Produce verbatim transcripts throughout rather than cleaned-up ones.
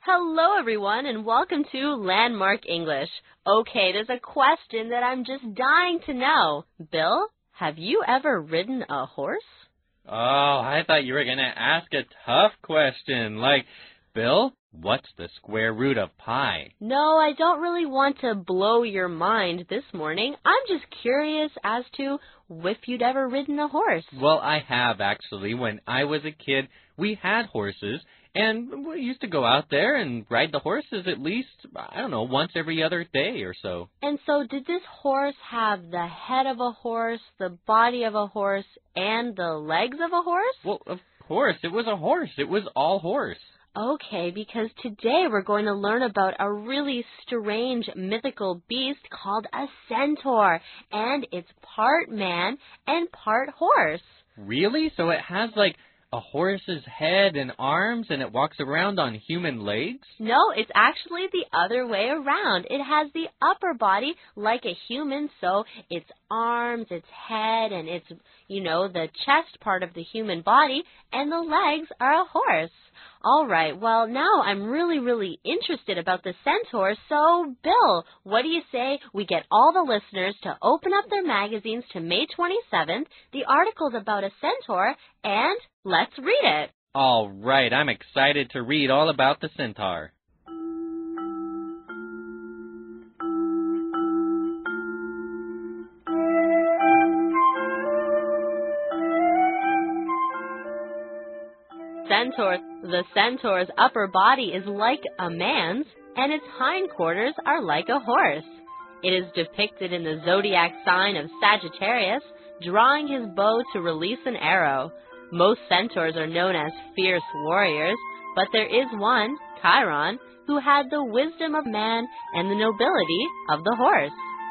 Hello, everyone, and welcome to Landmark English. Okay, there's a question that I'm just dying to know. Bill, have you ever ridden a horse? Oh, I thought you were going to ask a tough question, like, Bill, what's the square root of pi? No, I don't really want to blow your mind this morning. I'm just curious as to if you'd ever ridden a horse. Well, I have, actually. When I was a kid, we had horses, and we used to go out there and ride the horses at least, I don't know, once every other day or so. And so did this horse have the head of a horse, the body of a horse, and the legs of a horse? Well, of course, it was a horse. It was all horse. Okay, because today we're going to learn about a really strange mythical beast called a centaur, and it's part man and part horse. Really? So it has, like, a horse's head and arms, and it walks around on human legs? No, it's actually the other way around. It has the upper body like a human, so its arms, its head, and its, you know, the chest part of the human body, and the legs are a horse. All right, well, now I'm really, really interested about the centaur, so Bill, what do you say we get all the listeners to open up their magazines to May twenty-seventh, the article's about a centaur, and let's read it. All right, I'm excited to read all about the centaur. Centaur. The centaur's upper body is like a man's, and its hindquarters are like a horse. It is depicted in the zodiac sign of Sagittarius, drawing his bow to release an arrow. Most centaurs are known as fierce warriors, but there is one, Chiron, who had the wisdom of man and the nobility of the horse.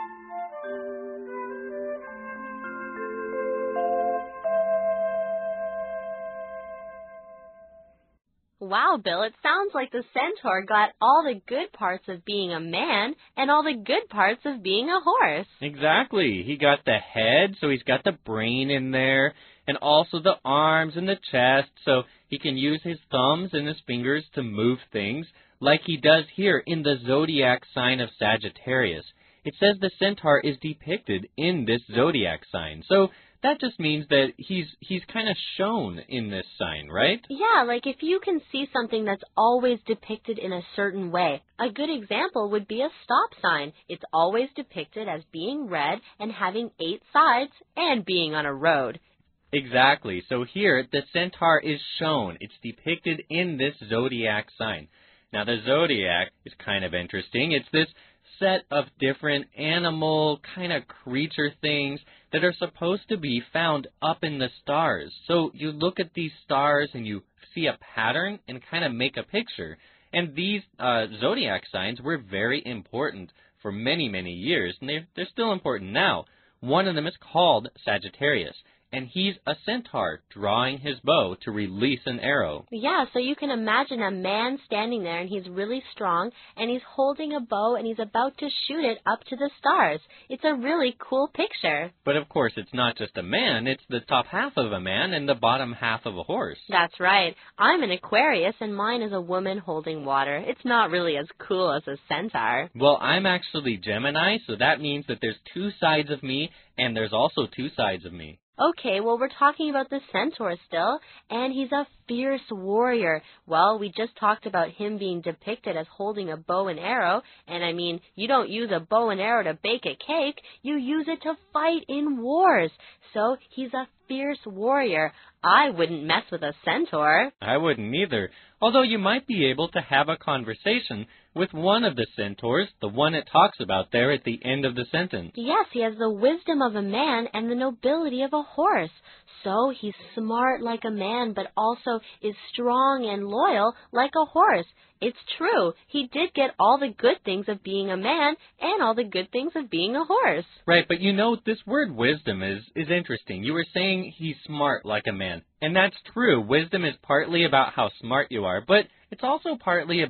Wow, Bill, it sounds like the centaur got all the good parts of being a man and all the good parts of being a horse. Exactly. He got the head, so he's got the brain in there, and also the arms and the chest, so he can use his thumbs and his fingers to move things, like he does here in the zodiac sign of Sagittarius. It says the centaur is depicted in this zodiac sign, so that just means that he's he's kind of shown in this sign, right? Yeah, like if you can see something that's always depicted in a certain way. A good example would be a stop sign. It's always depicted as being red and having eight sides and being on a road. Exactly. So here, the centaur is shown. It's depicted in this zodiac sign. Now, the zodiac is kind of interesting. It's this set of different animal kind of creature things that are supposed to be found up in the stars. So you look at these stars and you see a pattern and kind of make a picture. And these uh, zodiac signs were very important for many, many years, and they're, they're still important now. One of them is called Sagittarius, and he's a centaur drawing his bow to release an arrow. Yeah, so you can imagine a man standing there, and he's really strong, and he's holding a bow, and he's about to shoot it up to the stars. It's a really cool picture. But of course, it's not just a man. It's the top half of a man and the bottom half of a horse. That's right. I'm an Aquarius, and mine is a woman holding water. It's not really as cool as a centaur. Well, I'm actually Gemini, so that means that there's two sides of me, and there's also two sides of me. Okay, well, we're talking about the centaur still, and he's a fierce warrior. Well, we just talked about him being depicted as holding a bow and arrow, and I mean, you don't use a bow and arrow to bake a cake, you use it to fight in wars. So, he's a fierce warrior. I wouldn't mess with a centaur. I wouldn't either, although you might be able to have a conversation with one of the centaurs, the one it talks about there at the end of the sentence. Yes, he has the wisdom of a man and the nobility of a horse. So he's smart like a man, but also is strong and loyal like a horse. It's true. He did get all the good things of being a man and all the good things of being a horse. Right, but you know, this word wisdom is, is interesting. You were saying he's smart like a man. And that's true. Wisdom is partly about how smart you are, but it's also partly about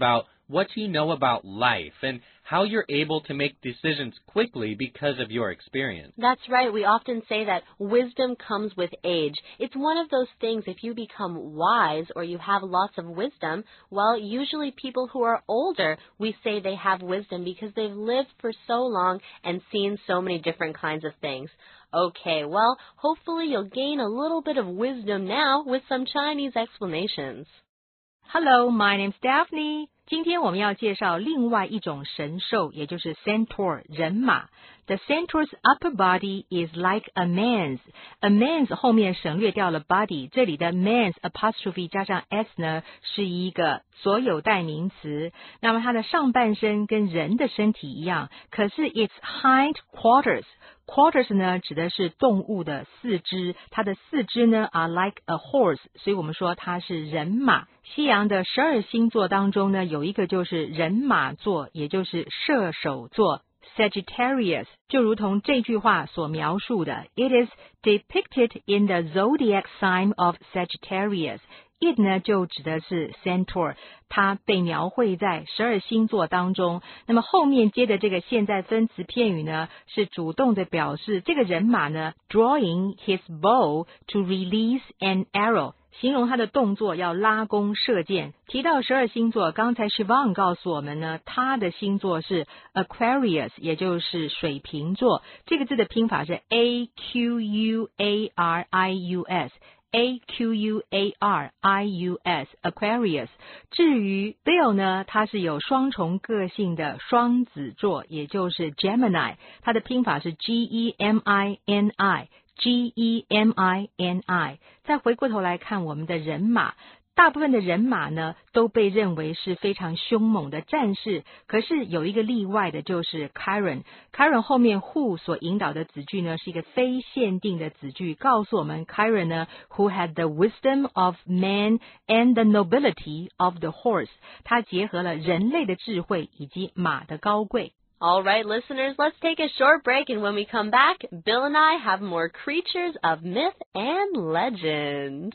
what you know about life and how you're able to make decisions quickly because of your experience. That's right. We often say that wisdom comes with age. It's one of those things, if you become wise or you have lots of wisdom, well, usually people who are older, we say they have wisdom because they've lived for so long and seen so many different kinds of things. Okay, well, hopefully you'll gain a little bit of wisdom now with some Chinese explanations. Hello, my name's Daphne. 今天我们要介绍另外一种神兽，也就是 centaur 人马。The centaur's upper body is like a man's. A man's 后面省略掉了 body， 这里的 man's apostrophe 加上 s 呢，是一个所有代名词。那么它的上半身跟人的身体一样，可是 its hind quarters。Quarters 呢指的是动物的四肢，它的四肢呢 are like a horse， 所以我们说它是人马。西洋的十二星座当中呢，有一个就是人马座，也就是射手座 Sagittarius， 就如同这句话所描述的 It is depicted in the zodiac sign of Sagittarius。It 呢就指的是 centaur， 它被描绘在十二星座当中。那么后面接的这个现在分词片语呢，是主动的表示这个人马呢 drawing his bow to release an arrow， 形容他的动作要拉弓射箭。提到十二星座，刚才 Siobhan 告诉我们呢，他的星座是 Aquarius， 也就是水瓶座。这个字的拼法是 A Q U A R I U S。A Q U A R I U S Aquarius。 至于 Bill 呢，他是有双重个性的双子座，也就是 Gemini， 他的拼法是 G E M I N I G E M I N I。 再回过头来看我们的人马，大部分的人马呢都被认为是非常凶猛的战士，可是有一个例外的就是 Chiron。Chiron 后面 who 所引导的子句呢是一个非限定的子句，告诉我们 Chiron 呢 who had the wisdom of man and the nobility of the horse， 他结合了人类的智慧以及马的高贵。 All right, listeners, let's take a short break, and when we come back, Bill and I have more creatures of myth and legend.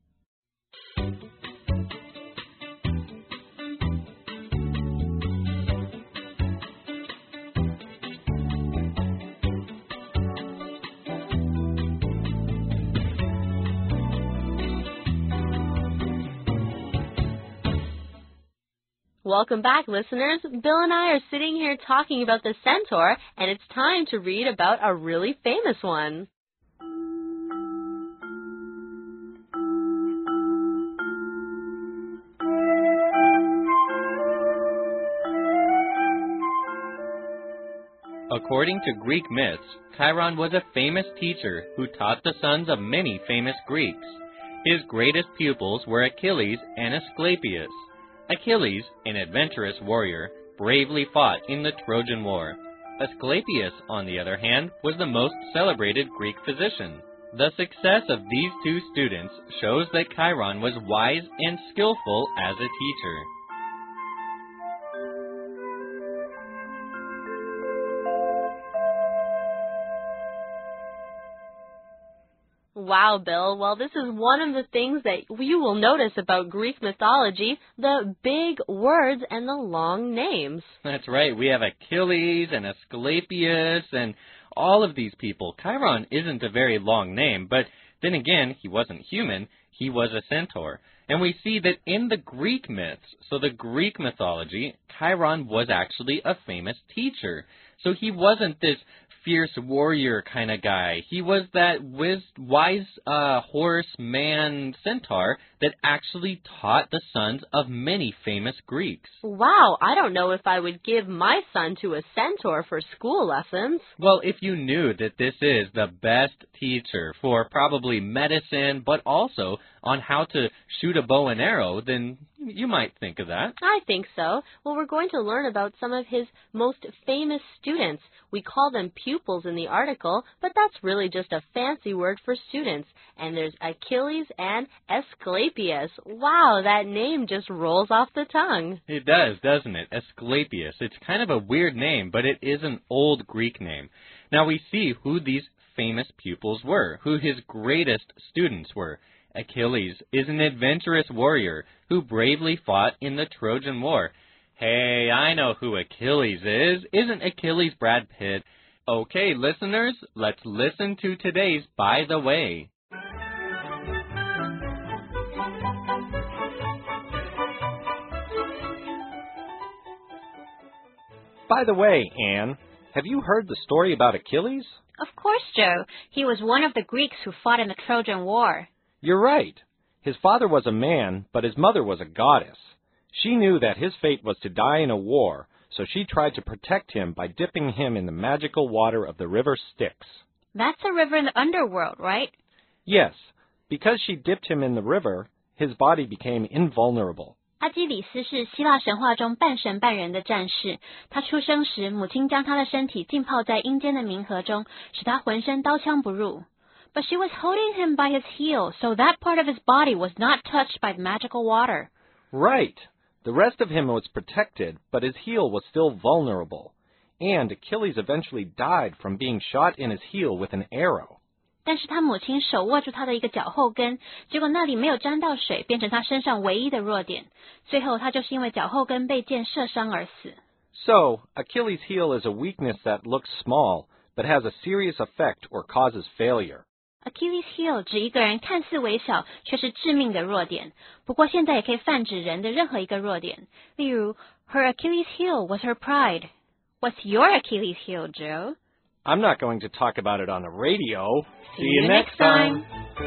Welcome back, listeners. Bill and I are sitting here talking about the centaur, and it's time to read about a really famous one. According to Greek myths, Chiron was a famous teacher who taught the sons of many famous Greeks. His greatest pupils were Achilles and Asclepius. Achilles, an adventurous warrior, bravely fought in the Trojan War. Asclepius, on the other hand, was the most celebrated Greek physician. The success of these two students shows that Chiron was wise and skillful as a teacher. Wow, Bill. Well, this is one of the things that you will notice about Greek mythology, the big words and the long names. That's right. We have Achilles and Asclepius and all of these people. Chiron isn't a very long name, but then again, he wasn't human. He was a centaur. And we see that in the Greek myths, so the Greek mythology, Chiron was actually a famous teacher. So he wasn't this fierce warrior kind of guy. He was that wise, wise uh, horse man centaur that actually taught the sons of many famous Greeks. Wow, I don't know if I would give my son to a centaur for school lessons. Well, if you knew that this is the best teacher for probably medicine, but also on how to shoot a bow and arrow, then you might think of that. I think so. Well, we're going to learn about some of his most famous students. We call them pupils in the article, but that's really just a fancy word for students. And there's Achilles and Asclepius. Wow, that name just rolls off the tongue. It does, doesn't it? Asclepius. It's kind of a weird name, but it is an old Greek name. Now we see who these famous pupils were, who his greatest students were. Achilles is an adventurous warrior who bravely fought in the Trojan War. Hey, I know who Achilles is. Isn't Achilles Brad Pitt? Okay, listeners, let's listen to today's By the Way. By the way, Anne, have you heard the story about Achilles? Of course, Joe. He was one of the Greeks who fought in the Trojan War. You're right. His father was a man, but his mother was a goddess. She knew that his fate was to die in a war, so she tried to protect him by dipping him in the magical water of the river Styx. That's a river in the underworld, right? Yes. Because she dipped him in the river, his body became invulnerable. 阿基里斯是希腊神话中半神半人的战士。他出生时，母亲将他的身体浸泡在阴间的冥河中，使他浑身刀枪不入。But she was holding him by his heel, so that part of his body was not touched by the magical water. Right. The rest of him was protected, but his heel was still vulnerable. And Achilles eventually died from being shot in his heel with an arrow. 但是他母亲手握住他的一个脚后跟，结果那里没有沾到水，变成他身上唯一的弱点。最后他就是因为脚后跟被箭射伤而死。 So, Achilles' heel is a weakness that looks small, but has a serious effect or causes failure. Achilles heel 指一个人看似微小，却是致命的弱点。不过现在也可以泛指人的任何一个弱点。例如 ，Her Achilles heel was her pride. What's your Achilles heel, Joe? I'm not going to talk about it on the radio. See you next time.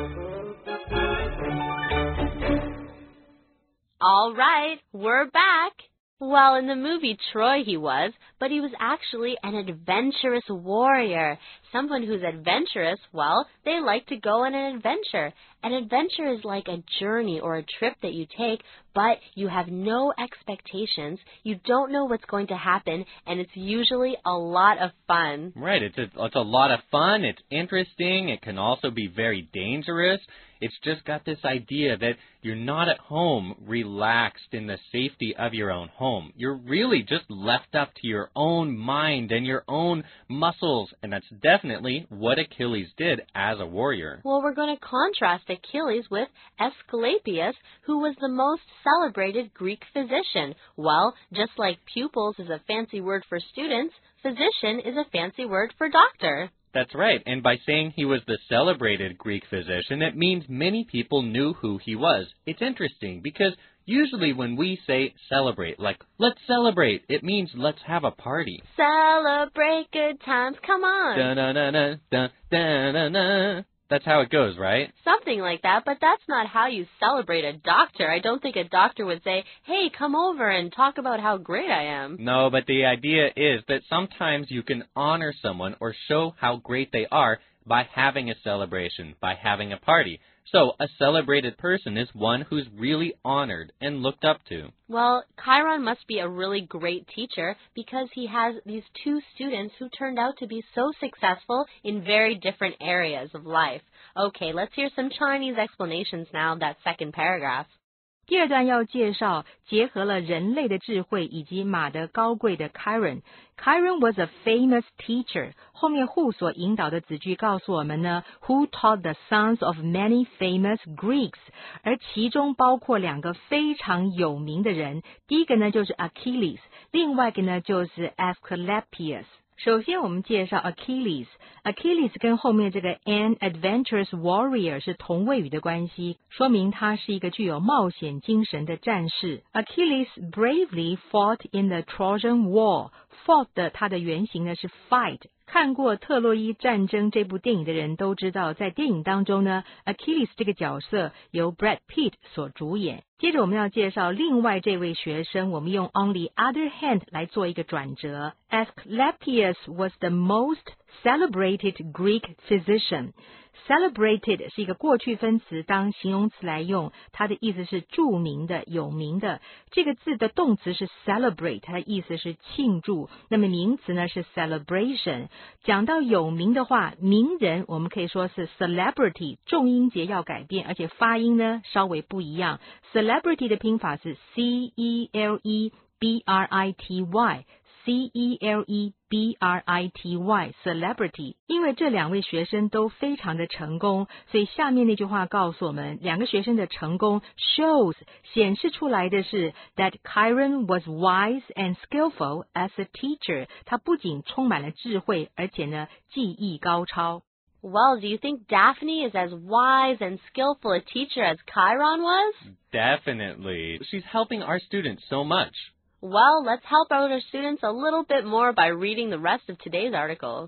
All right, we're back. Well, in the movie Troy he was, but he was actually an adventurous warrior. Someone who's adventurous, well, they like to go on an adventure. An adventure is like a journey or a trip that you take, but you have no expectations. You don't know what's going to happen, and it's usually a lot of fun. Right, it's a, it's a lot of fun, it's interesting, it can also be very dangerous. It's just got this idea that you're not at home relaxed in the safety of your own home. You're really just left up to your own mind and your own muscles, and that's definitely what Achilles did as a warrior. Well, we're going to contrast Achilles with Asclepius, who was the most celebrated Greek physician. Well, just like pupils is a fancy word for students, physician is a fancy word for doctor. That's right, and by saying he was the celebrated Greek physician, it means many people knew who he was. It's interesting because usually when we say celebrate, like let's celebrate, it means let's have a party. Celebrate good times, come on. Da-na-na-na, da-na-na-na. That's how it goes, right? Something like that, but that's not how you celebrate a doctor. I don't think a doctor would say, hey, come over and talk about how great I am. No, but the idea is that sometimes you can honor someone or show how great they are by having a celebration, by having a party. So a celebrated person is one who's really honored and looked up to. Well, Chiron must be a really great teacher because he has these two students who turned out to be so successful in very different areas of life. Okay, let's hear some Chinese explanations now of that second paragraph. 第二段要介绍结合了人类的智慧以及马的高贵的 Chiron。Chiron was a famous teacher. 后面 who 所引导的子句告诉我们呢 ，who taught the sons of many famous Greeks， 而其中包括两个非常有名的人，第一个呢就是 Achilles， 另外一个呢就是 Asclepius。首先我们介绍 Achilles。Achilles 跟后面这个 an adventurous warrior 是同位语的关系，说明他是一个具有冒险精神的战士。Achilles bravely fought in the Trojan War。Fought 的它的原型呢是 fight。看过《特洛伊战争》这部电影的人都知道，在电影当中呢 Achilles 这个角色由 Brad Pitt 所主演。接着我们要介绍另外这位学生，我们用 on the other hand 来做一个转折。Asclepius was the most celebrated Greek physician。Celebrated 是一个过去分词，当形容词来用，它的意思是著名的、有名的。这个字的动词是 celebrate， 它的意思是庆祝。那么名词呢是 celebration。讲到有名的话，名人我们可以说是 celebrity， 重音节要改变，而且发音呢稍微不一样。Celebrity 的拼法是 C E L E B R I T Y。 C E L E B R I T Y celebrity。因为这两位学生都非常的成功，所以下面那句话告诉我们，两个学生的成功 shows 显示出来的是 that Chiron was wise and skillful as a teacher。他不仅充满了智慧，而且呢技艺高超。 Well, do you think Daphne is as wise and skillful a teacher as Chiron was? Definitely. She's helping our students so much. Well, let's help out our students a little bit more by reading the rest of today's article.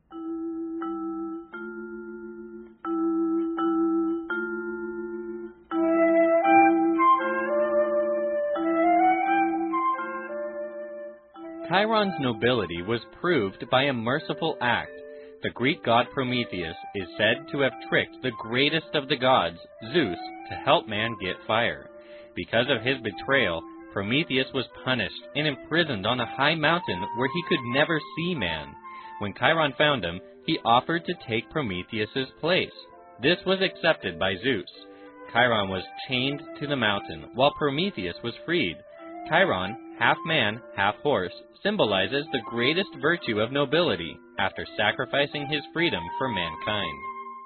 Chiron's nobility was proved by a merciful act. The Greek god Prometheus is said to have tricked the greatest of the gods, Zeus, to help man get fire. Because of his betrayal, Prometheus was punished and imprisoned on a high mountain where he could never see man. When Chiron found him, he offered to take Prometheus's place. This was accepted by Zeus. Chiron was chained to the mountain, while Prometheus was freed. Chiron, half man, half horse, symbolizes the greatest virtue of nobility after sacrificing his freedom for mankind.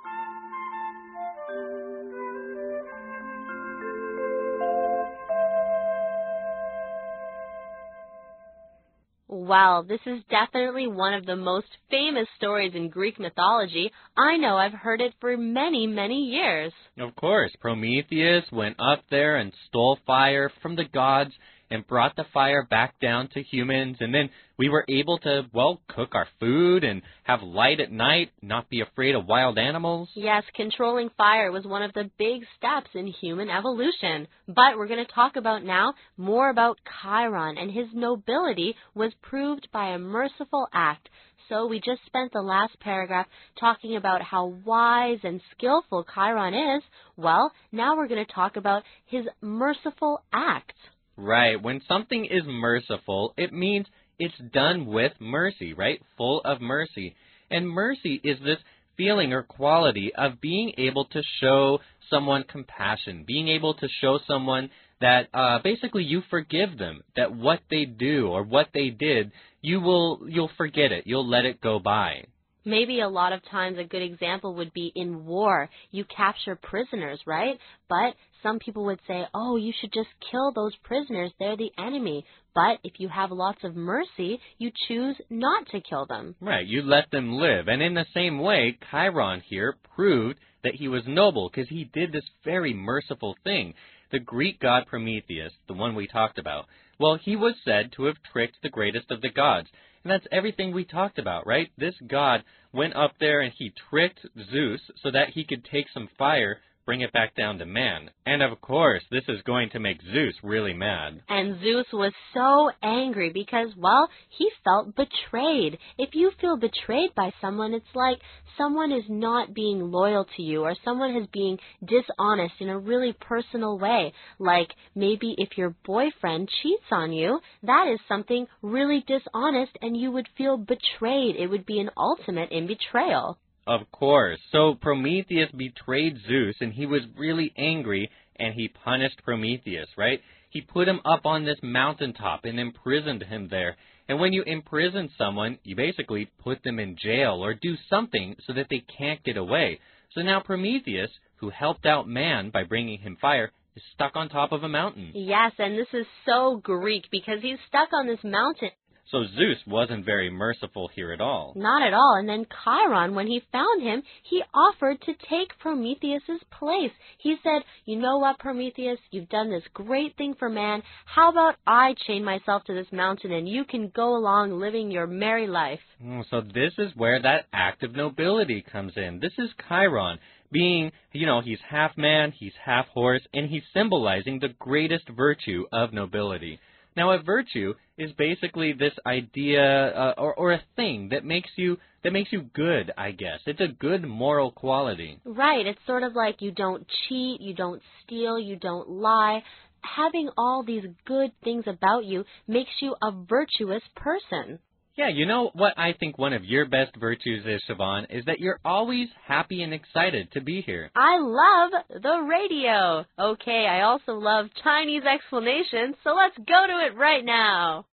Wow, this is definitely one of the most famous stories in Greek mythology. I know I've heard it for many, many years. Of course, Prometheus went up there and stole fire from the gods and brought the fire back down to humans, and then we were able to, well, cook our food and have light at night, not be afraid of wild animals. Yes, controlling fire was one of the big steps in human evolution. But we're going to talk about now more about Chiron, and his nobility was proved by a merciful act. So we just spent the last paragraph talking about how wise and skillful Chiron is. Well, now we're going to talk about his merciful act. Right. When something is merciful, it means it's done with mercy, right? Full of mercy. And mercy is this feeling or quality of being able to show someone compassion, being able to show someone that uh, basically you forgive them, that what they do or what they did, you will, you'll forget it. You'll let it go by. Maybe a lot of times a good example would be in war. You capture prisoners, right? But some people would say, oh, you should just kill those prisoners. They're the enemy. But if you have lots of mercy, you choose not to kill them. Right, you let them live. And in the same way, Chiron here proved that he was noble because he did this very merciful thing. The Greek god Prometheus, the one we talked about, well, he was said to have tricked the greatest of the gods. And that's everything we talked about, right? This god went up there and he tricked Zeus so that he could take some fire, bring it back down to man. And of course, this is going to make Zeus really mad. And Zeus was so angry because, well, he felt betrayed. If you feel betrayed by someone, it's like someone is not being loyal to you, or someone is being dishonest in a really personal way. Like maybe if your boyfriend cheats on you, that is something really dishonest and you would feel betrayed. It would be an ultimate in betrayal. Of course. So Prometheus betrayed Zeus, and he was really angry, and he punished Prometheus, right? He put him up on this mountaintop and imprisoned him there. And when you imprison someone, you basically put them in jail or do something so that they can't get away. So now Prometheus, who helped out man by bringing him fire, is stuck on top of a mountain. Yes, and this is so Greek because he's stuck on this mountain. So Zeus wasn't very merciful here at all. Not at all. And then Chiron, when he found him, he offered to take Prometheus's place. He said, you know what, Prometheus, you've done this great thing for man. How about I chain myself to this mountain and you can go along living your merry life? So this is where that act of nobility comes in. This is Chiron being, you know, he's half man, he's half horse, and he's symbolizing the greatest virtue of nobility. Now, a virtue is basically this idea uh, or, or a thing that makes you that makes you good, I guess. It's a good moral quality. Right. It's sort of like you don't cheat, you don't steal, you don't lie. Having all these good things about you makes you a virtuous person. Yeah, you know what I think one of your best virtues is, Siobhan, is that you're always happy and excited to be here. I love the radio. Okay, I also love Chinese explanations, so let's go to it right now.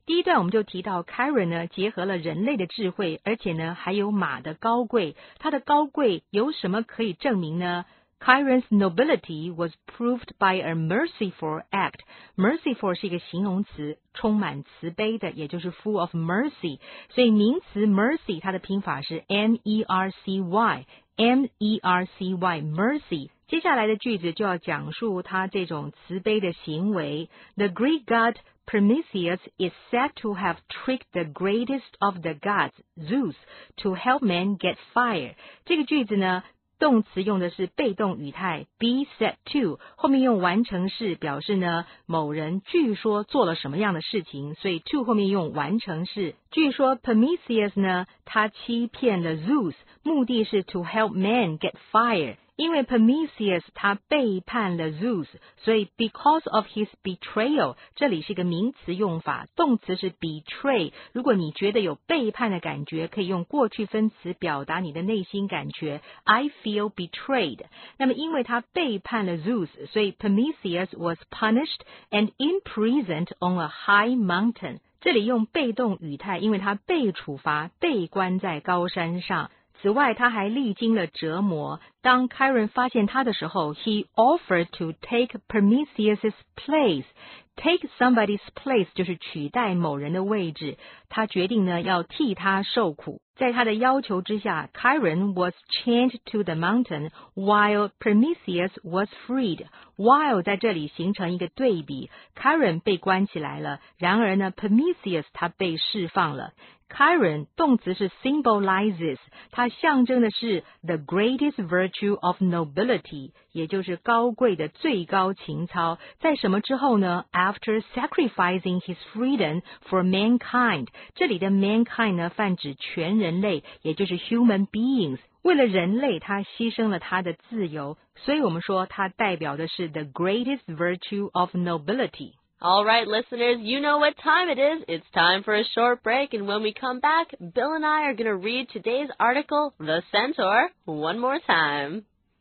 第一段我们就提到 Chiron 呢结合了人类的智慧，而且呢还有马的高贵。它的高贵有什么可以证明呢？ Chiron's nobility was proved by a merciful act. Merciful 是一个形容词，充满慈悲的，也就是 full of mercy. 所以名词 mercy 它的拼法是 M E R C Y M E R C Y mercy。接下来的句子就要讲述他这种慈悲的行为。The Greek god Prometheus is said to have tricked the greatest of the gods, Zeus, to help man get fire. 这个句子呢，动词用的是被动语态 be said to， 后面用完成式表示呢某人据说做了什么样的事情，所以 to 后面用完成式。据说 Prometheus 呢，他欺骗了 Zeus， 目的是 to help man get fire。因为 Prometheus 他背叛了 Zeus， 所以 because of his betrayal 这里是一个名词用法，动词是 betray。如果你觉得有背叛的感觉，可以用过去分词表达你的内心感觉 I feel betrayed。 那么因为他背叛了 Zeus， 所以 Prometheus was punished and imprisoned on a high mountain。 这里用被动语态，因为他被处罚，被关在高山上。此外，他还历经了折磨。当 Chiron 发现他的时候 he offered to take Prometheus' place. Take somebody's place 就是取代某人的位置。他决定呢要替他受苦。在他的要求之下 Chiron was chained to the mountain while Prometheus was freed. While 在这里形成一个对比， Chiron 被关起来了，然而呢 Prometheus 他被释放了。Chiron 动词是 symbolizes， 它象征的是 the greatest virtue of nobility， 也就是高贵的最高情操。在什么之后呢？ After sacrificing his freedom for mankind， 这里的 mankind 呢泛指全人类，也就是 human beings。为了人类，他牺牲了他的自由，所以我们说他代表的是 the greatest virtue of nobility。All right, listeners, you know what time it is. It's time for a short break, and when we come back, Bill and I are going to read today's article, The Centaur, one more time.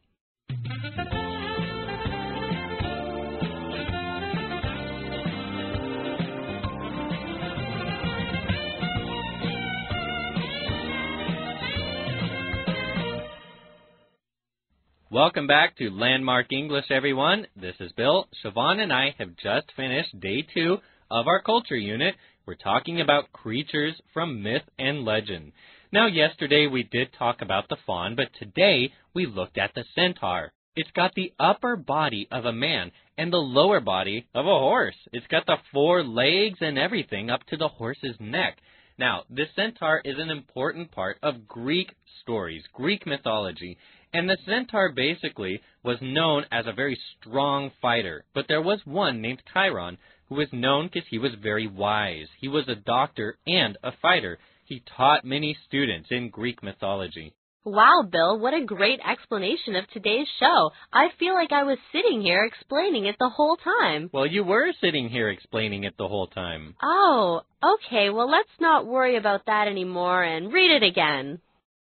Welcome back to Landmark English, everyone. This is Bill. Siobhan and I have just finished day two of our culture unit. We're talking about creatures from myth and legend. Now, yesterday we did talk about the faun, but today we looked at the centaur. It's got the upper body of a man and the lower body of a horse. It's got the four legs and everything up to the horse's neck. Now, the centaur is an important part of Greek stories, Greek mythology. And the centaur basically was known as a very strong fighter. But there was one named Chiron who was known because he was very wise. He was a doctor and a fighter. He taught many students in Greek mythology. Wow, Bill, what a great explanation of today's show. I feel like I was sitting here explaining it the whole time. Well, you were sitting here explaining it the whole time. Oh, okay. Well, let's not worry about that anymore and read it again.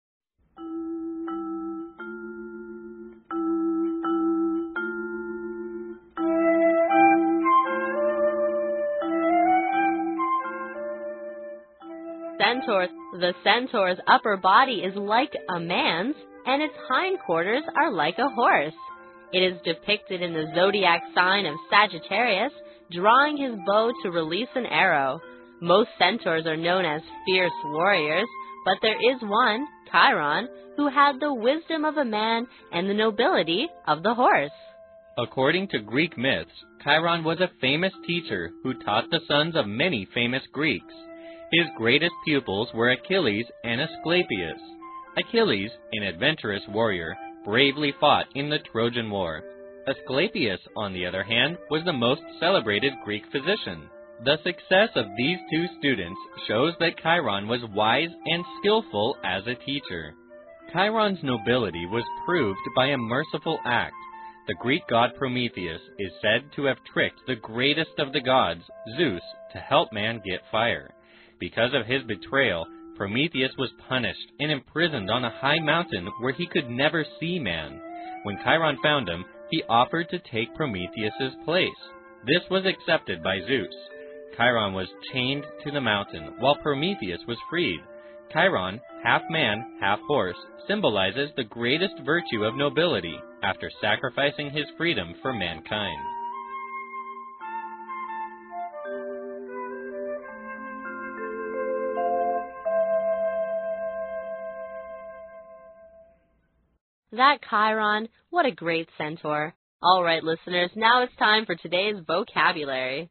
Centaur. The centaur's upper body is like a man's, and its hindquarters are like a horse. It is depicted in the zodiac sign of Sagittarius, drawing his bow to release an arrow. Most centaurs are known as fierce warriors, but there is one, Chiron, who had the wisdom of a man and the nobility of the horse. According to Greek myths, Chiron was a famous teacher who taught the sons of many famous Greeks. His greatest pupils were Achilles and Asclepius. Achilles, an adventurous warrior, bravely fought in the Trojan War. Asclepius, on the other hand, was the most celebrated Greek physician. The success of these two students shows that Chiron was wise and skillful as a teacher. Chiron's nobility was proved by a merciful act. The Greek god Prometheus is said to have tricked the greatest of the gods, Zeus, to help man get fire. Because of his betrayal, Prometheus was punished and imprisoned on a high mountain where he could never see man. When Chiron found him, he offered to take Prometheus's place. This was accepted by Zeus. Chiron was chained to the mountain, while Prometheus was freed. Chiron, half man, half horse, symbolizes the greatest virtue of nobility after sacrificing his freedom for mankind. That Chiron, what a great centaur. All right, listeners, now it's time for today's vocabulary.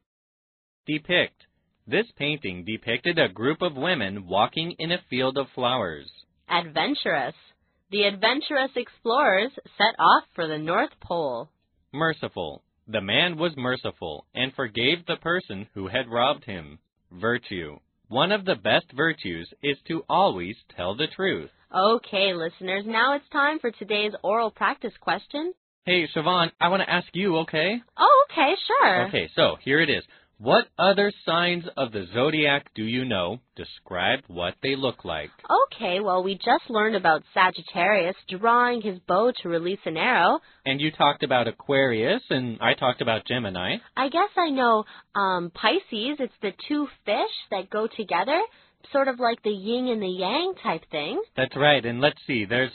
Depict. This painting depicted a group of women walking in a field of flowers. Adventurous. The adventurous explorers set off for the North Pole. Merciful. The man was merciful and forgave the person who had robbed him. Virtue. One of the best virtues is to always tell the truth. Okay, listeners, now it's time for today's oral practice question. Hey, Siobhan, I want to ask you, okay? Oh, okay, sure. Okay, so here it is. What other signs of the zodiac do you know? Describe what they look like. Okay, well, we just learned about Sagittarius drawing his bow to release an arrow. And you talked about Aquarius, and I talked about Gemini. I guess I know um, Pisces. It's the two fish that go together, sort of like the yin and the yang type thing. That's right, and let's see. There's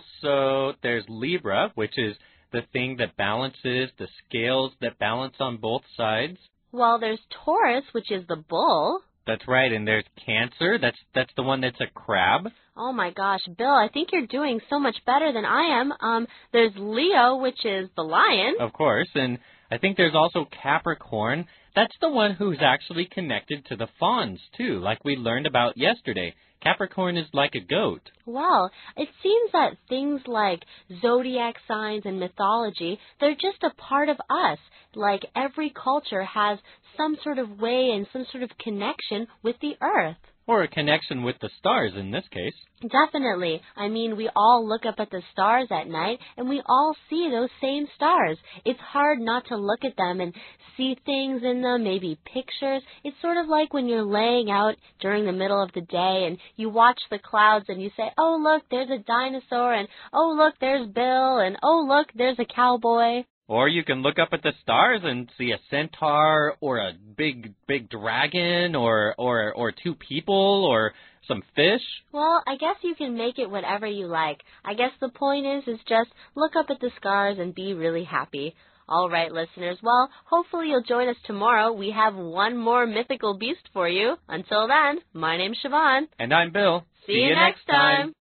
also, there's Libra, which is the thing that balances, the scales that balance on both sides. Well, there's Taurus, which is the bull. That's right, and there's Cancer. That's that's the one that's a crab. Oh my gosh, Bill, I think you're doing so much better than I am. Um, there's Leo, which is the lion. Of course, and I think there's also Capricorn. That's the one who's actually connected to the fawns, too, like we learned about yesterday. Capricorn is like a goat. Well, it seems that things like zodiac signs and mythology, they're just a part of us. Like every culture has some sort of way and some sort of connection with the earth. Or a connection with the stars in this case. Definitely. I mean, we all look up at the stars at night, and we all see those same stars. It's hard not to look at them and see things in them, maybe pictures. It's sort of like when you're laying out during the middle of the day, and you watch the clouds, and you say, oh, look, there's a dinosaur, and oh, look, there's Bill, and oh, look, there's a cowboy. Or you can look up at the stars and see a centaur or a big, big dragon or, or, or two people or some fish. Well, I guess you can make it whatever you like. I guess the point is, is just look up at the stars and be really happy. All right, listeners. Well, hopefully you'll join us tomorrow. We have one more mythical beast for you. Until then, my name's Siobhan. And I'm Bill. See, See you next time. time.